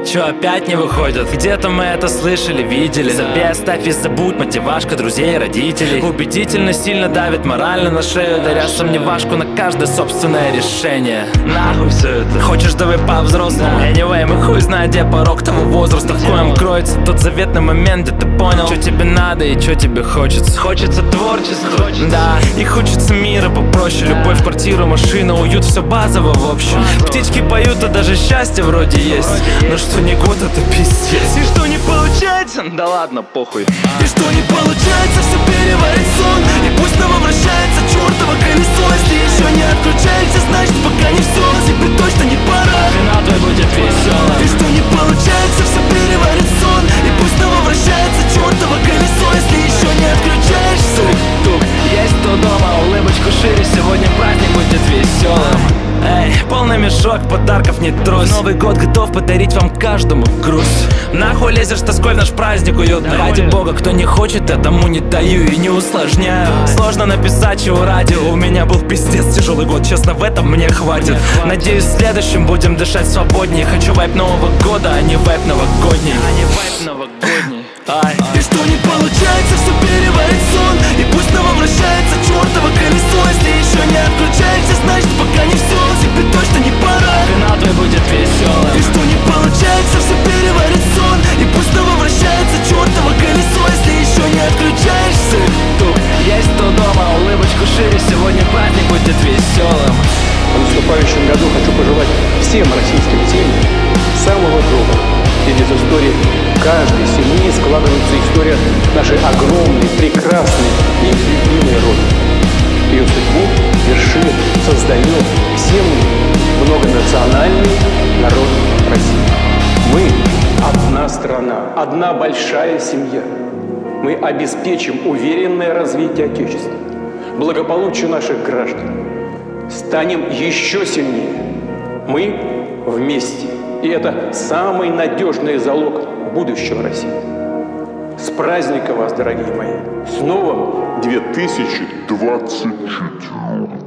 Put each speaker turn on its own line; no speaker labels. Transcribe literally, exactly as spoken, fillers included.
Чё, опять не выходят? Где-то мы это слышали, видели. Забей, оставь и забудь, мотивашка друзей и родителей. Убедительно сильно давит морально на шею, даря сомневашку на каждое собственное решение. Нахуй все это. Хочешь, давай по-взрослому. Anyway, мы хуй знает, где порог того возраста, в коем кроется тот заветный момент, где ты понял, что тебе надо и что тебе хочется. Хочется творчества, да, и хочется мира попроще. Любовь, квартира, машина, уют, все базово в общем. Птички поют, а даже счастье вроде есть. Но что не год, это пиздец. И что не получается, да ладно, похуй.
И что не получается, все переварит сон. И пусть снова вращается чертово колесо. Если еще не отключаешься, значит пока не все. Тебе точно не пора,
Финал твой будет веселым.
и что не получается, все переварит сон. И пусть снова вращается чертово колесо. Если еще не отключаешься.
Тук, есть кто дома, улыбочку шире, сегодня праздник будет веселым. Эй, полный мешок подарков не трось. Новый год готов подарить вам каждому грусть. Нахуй лезешь с тоской в наш праздник уютный. Ради бога, кто не хочет, я тому не даю и не усложняю. Сложно написать, чего ради. У меня был пиздец тяжелый год, честно, в этом мне хватит. Надеюсь, в следующем будем дышать свободнее. Хочу вайп Нового года, а не вайп новогодний. А не вайп новогодний. Ай.
И что не получается, все переварит сон. И пусть снова вращается чертово колесо. Если еще не отключаешься, значит пока не все. Тебе точно не пора,
Финал твой будет веселым.
и что не получается, все переварит сон. И пусть снова вращается чертово колесо. Если еще не отключаешься.
Тук, есть кто дома, улыбочку шире, сегодня праздник будет веселым.
В наступающем году хочу пожелать всем российским семьям самого доброго. Ведь из истории каждой семьи складывается история нашей огромной, прекрасной и любимой Родины. Ее судьбу вершит, создает все мы, многонациональный народ России. Мы одна страна, одна большая семья. Мы обеспечим уверенное развитие Отечества, благополучие наших граждан. Станем еще сильнее. Мы вместе. И это самый надежный залог будущего России. С праздником вас, дорогие мои! С новым
две тысячи двадцать четвёртым.